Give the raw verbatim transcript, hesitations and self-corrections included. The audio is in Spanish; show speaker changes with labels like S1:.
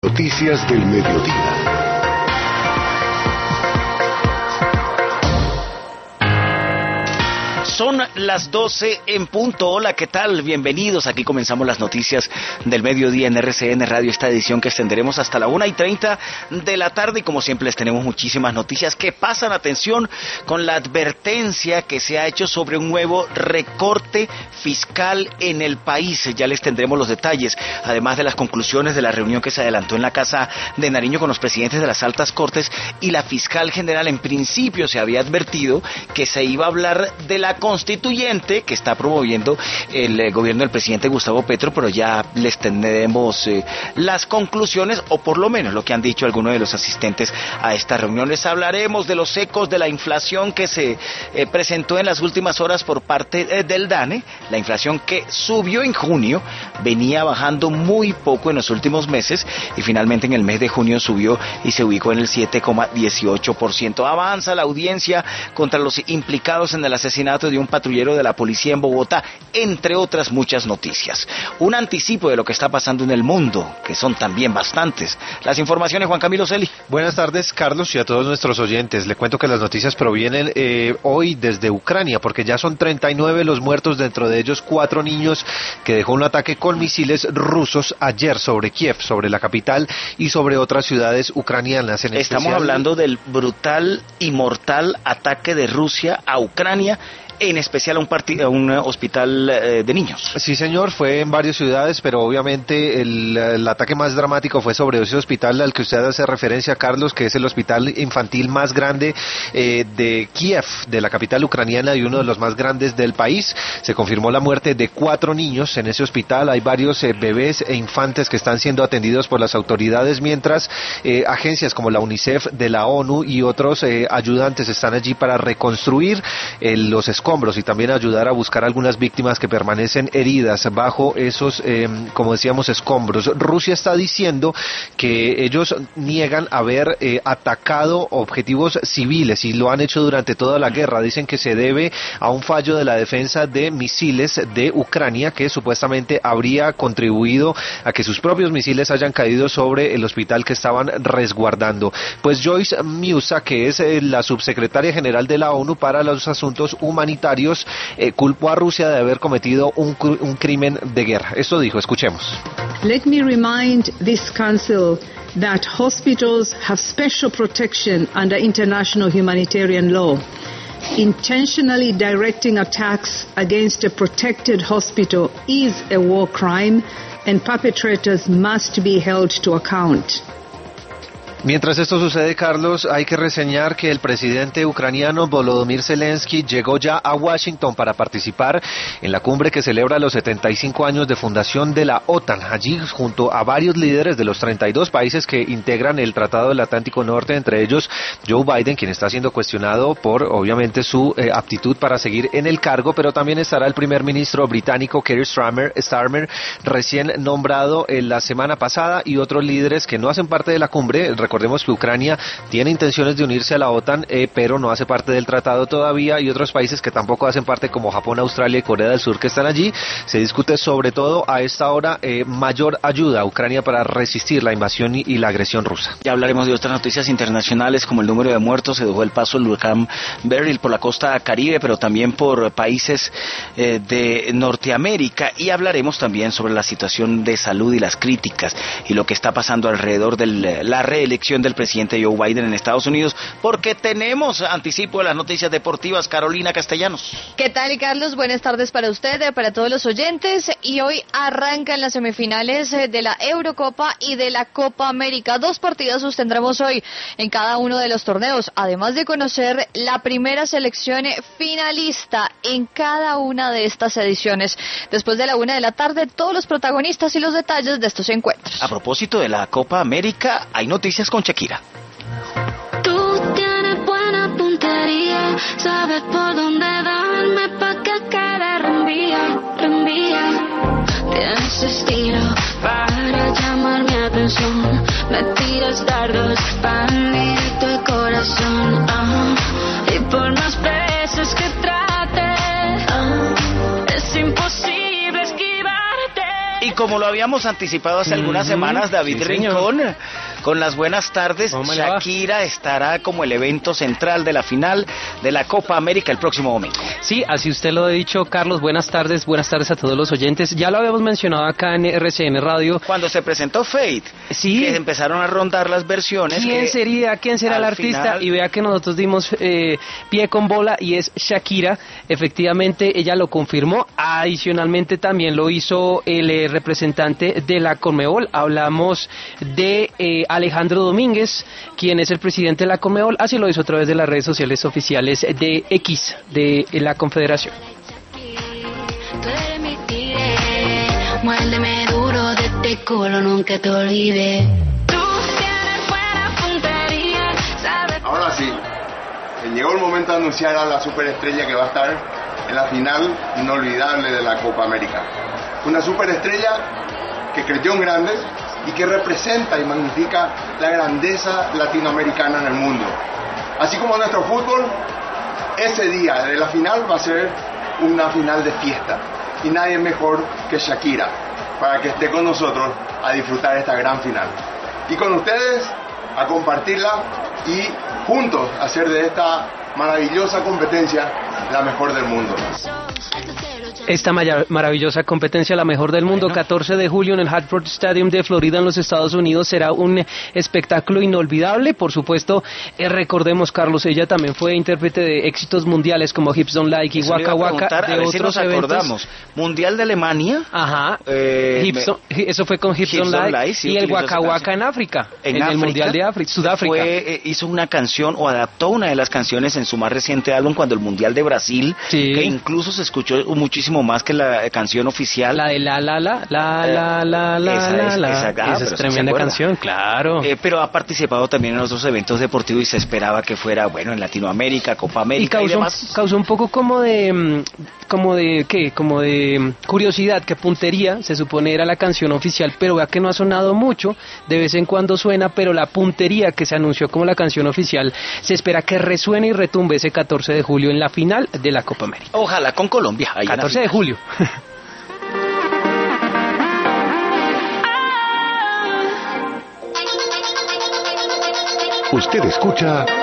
S1: Noticias del mediodía.
S2: Son las doce en punto. Hola, ¿qué tal? Bienvenidos. Aquí comenzamos las noticias del mediodía en R C N Radio, esta edición que extenderemos hasta la una y treinta de la tarde. Y como siempre les tenemos muchísimas noticias que pasan. Atención con la advertencia que se ha hecho sobre un nuevo recorte fiscal en el país. Ya les tendremos los detalles, además de las conclusiones de la reunión que se adelantó en la Casa de Nariño con los presidentes de las altas cortes y la fiscal general. En principio se había advertido que se iba a hablar de la constituyente que está promoviendo el eh, gobierno del presidente Gustavo Petro, pero ya les tendremos eh, las conclusiones, o por lo menos lo que han dicho algunos de los asistentes a esta reunión. Les hablaremos de los ecos de la inflación que se eh, presentó en las últimas horas por parte eh, del DANE, la inflación que subió en junio, venía bajando muy poco en los últimos meses y finalmente en el mes de junio subió y se ubicó en el siete coma dieciocho por ciento. Avanza la audiencia contra los implicados en el asesinato de un patrullero de la policía en Bogotá, entre otras muchas noticias. Un anticipo de lo que está pasando en el mundo, que son también bastantes. Las informaciones, Juan Camilo Celi.
S3: Buenas tardes, Carlos, y a todos nuestros oyentes. Le cuento que las noticias provienen eh, hoy desde Ucrania, porque ya son treinta y nueve los muertos, dentro de ellos cuatro niños, que dejó un ataque con misiles rusos ayer sobre Kiev, sobre la capital y sobre otras ciudades ucranianas. En
S2: Estamos
S3: especial...
S2: hablando del brutal y mortal ataque de Rusia a Ucrania, en especial a un, part- a un hospital eh, de niños.
S3: Sí, señor, fue en varias ciudades, pero obviamente el, el ataque más dramático fue sobre ese hospital al que usted hace referencia, Carlos, que es el hospital infantil más grande eh, de Kiev, de la capital ucraniana, y uno de los más grandes del país. Se confirmó la muerte de cuatro niños en ese hospital. Hay varios eh, bebés e infantes que están siendo atendidos por las autoridades, mientras eh, agencias como la UNICEF de la ONU y otros eh, ayudantes están allí para reconstruir eh, los escombros y también ayudar a buscar algunas víctimas que permanecen heridas bajo esos, eh, como decíamos, escombros. Rusia está diciendo que ellos niegan haber eh, atacado objetivos civiles y lo han hecho durante toda la guerra. Dicen que se debe a un fallo de la defensa de misiles de Ucrania, que supuestamente habría contribuido a que sus propios misiles hayan caído sobre el hospital que estaban resguardando. Pues Joyce Musa, que es eh, la subsecretaria general de la ONU para los asuntos humanitarios, Eh, culpó a Rusia de haber cometido un, cr- un crimen de guerra. Esto dijo, escuchemos.
S4: Let me remind this council that hospitals have special protection under international humanitarian law. Intentionally directing attacks against a protected hospital is a war crime, and perpetrators must be held to account.
S3: Mientras esto sucede, Carlos, hay que reseñar que el presidente ucraniano Volodymyr Zelensky llegó ya a Washington para participar en la cumbre que celebra los setenta y cinco años de fundación de la OTAN. Allí, junto a varios líderes de los treinta y dos países que integran el Tratado del Atlántico Norte, entre ellos Joe Biden, quien está siendo cuestionado por, obviamente, su eh, aptitud para seguir en el cargo, pero también estará el primer ministro británico Keir Starmer, Starmer recién nombrado eh, la semana pasada, y otros líderes que no hacen parte de la cumbre. Recordemos que Ucrania tiene intenciones de unirse a la OTAN, eh, pero no hace parte del tratado todavía, y otros países que tampoco hacen parte, como Japón, Australia y Corea del Sur, que están allí. Se discute sobre todo a esta hora eh, mayor ayuda a Ucrania para resistir la invasión y, y la agresión rusa.
S2: Ya hablaremos de otras noticias internacionales, como el número de muertos. Se dejó el paso el huracán Beryl por la costa caribe, pero también por países eh, de Norteamérica, y hablaremos también sobre la situación de salud y las críticas y lo que está pasando alrededor de la reelección del presidente Joe Biden en Estados Unidos, porque tenemos anticipo de las noticias deportivas. Carolina Castellanos.
S5: ¿Qué tal, Carlos? Buenas tardes para usted, para todos los oyentes, y hoy arrancan las semifinales de la Eurocopa y de la Copa América. Dos partidos sostendremos hoy en cada uno de los torneos, además de conocer la primera selección finalista en cada una de estas ediciones. Después de la una de la tarde, todos los protagonistas y los detalles de estos encuentros.
S2: A propósito de la Copa América, hay noticias con Shakira.
S6: Tú tienes buena puntería, sabes por dónde darme pa' que quede reenvía, reenvía. Tienes estilo para llamar mi atención, me tiras dardos para hundirte el corazón, uh, y por más veces que trate, uh, es imposible esquivarte.
S2: Y como lo habíamos anticipado hace algunas
S7: Ujú,
S2: semanas, David
S7: sí, señor.
S2: Rincón, con las buenas tardes,
S7: ¿Cómo le va?
S2: Shakira estará como el evento central de la final de la Copa América el próximo domingo.
S7: Sí, así usted lo ha dicho, Carlos. Buenas tardes, buenas tardes a todos los oyentes. Ya lo habíamos mencionado acá en R C N Radio.
S2: Cuando se presentó Fate,
S7: Sí.
S2: que empezaron a rondar las versiones.
S7: ¿Quién
S2: que
S7: sería? ¿Quién será el
S2: al
S7: artista?
S2: final-
S7: Y vea que nosotros dimos eh, pie con bola y es Shakira. Efectivamente, ella lo confirmó. Adicionalmente también lo hizo el eh, representante de la Conmebol. Hablamos de eh, Alejandro Domínguez, quien es el presidente de la Conmebol. Así lo hizo a través de las redes sociales oficiales de X, de la Confederación.
S6: Tú eres mi tigre, muérdeme duro de este culo, nunca te olvides. Tú tienes buena puntería, sabes.
S8: Ahora sí, eh, llegó el momento de anunciar a la superestrella que va a estar en la final inolvidable de la Copa América. Una superestrella que creyó en grandes y que representa y magnifica la grandeza latinoamericana en el mundo. Así como nuestro fútbol, ese día de la final va a ser una final de fiesta. Y nadie mejor que Shakira para que esté con nosotros a disfrutar esta gran final. Y con ustedes a compartirla y juntos hacer de esta maravillosa competencia la mejor del mundo.
S7: Esta maya- maravillosa competencia, la mejor del mundo,
S2: Bueno.
S7: catorce de julio en el Hartford Stadium de Florida en los Estados Unidos, será un espectáculo inolvidable. Por supuesto, eh, recordemos, Carlos, ella también fue intérprete de éxitos mundiales como Hips Don't Like y
S2: Eso le iba
S7: Waka
S2: a
S7: Waka,
S2: preguntar, a
S7: de
S2: ver si
S7: otros
S2: nos
S7: eventos.
S2: acordamos. Mundial de Alemania.
S7: Ajá,
S2: Eh,
S7: Hips
S2: me-
S7: Don't- eso fue con Hips,
S2: Hips
S7: Don't
S2: Don't
S7: Like,
S2: Lie, sí,
S7: y el
S2: utilizó
S7: Waka
S2: esa
S7: Waka
S2: canción.
S7: en África, en,
S2: En
S7: el
S2: África,
S7: Mundial de África, Sudáfrica.
S2: Fue, eh, hizo una canción o adaptó una de las canciones en su más reciente álbum cuando el Mundial de Brasil,
S7: Sí.
S2: que incluso se escuchó muchísimo más que la eh, canción oficial.
S7: La de la la la la
S2: Eh,
S7: la la la
S2: esa
S7: la
S2: es-
S7: la.
S2: esa- ah,
S7: Esa
S2: pero
S7: es
S2: sí se
S7: tremenda
S2: acuerda.
S7: canción, claro.
S2: Eh, pero ha participado también en otros eventos deportivos y se esperaba que fuera, bueno, en Latinoamérica, Copa
S7: Y
S2: América y,
S7: causó,
S2: demás.
S7: causó un poco como de, mm, como de, ¿qué? Como de mm, curiosidad, que puntería, se supone era la canción oficial, pero vea que no ha sonado mucho, de vez en cuando suena, pero la puntería que se anunció como la canción oficial, se espera que resuene y retumbe ese catorce de julio en la final de la Copa América.
S2: Ojalá con Colombia. ahí en la
S7: catorce de
S2: final.
S7: julio.
S1: Usted escucha